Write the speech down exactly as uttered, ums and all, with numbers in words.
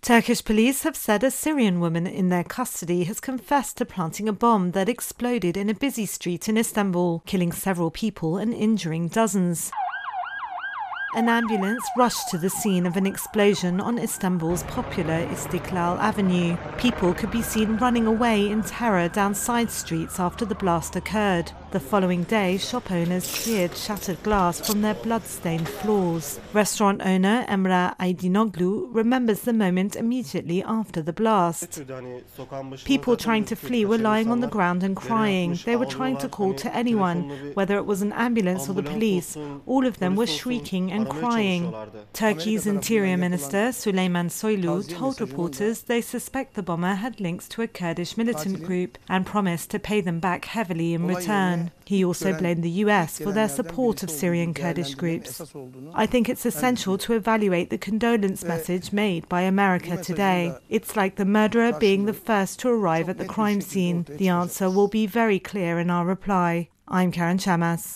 Turkish police have said a Syrian woman in their custody has confessed to planting a bomb that exploded in a busy street in Istanbul, killing several people and injuring dozens. An ambulance rushed to the scene of an explosion on Istanbul's popular Istiklal Avenue. People could be seen running away in terror down side streets after the blast occurred. The following day, shop owners cleared shattered glass from their blood-stained floors. Restaurant owner Emre Aydinoglu remembers the moment immediately after the blast. People trying to flee were lying on the ground and crying. They were trying to call to anyone, whether it was an ambulance or the police. All of them were shrieking and crying. Turkey's Interior Minister Süleyman Soylu told reporters they suspect the bomber had links to a Kurdish militant group and promised to pay them back heavily in return. He also blamed the U S for their support of Syrian Kurdish groups. I think it's essential to evaluate the condolence message made by America today. It's like the murderer being the first to arrive at the crime scene. The answer will be very clear in our reply. I'm Karen Chamas.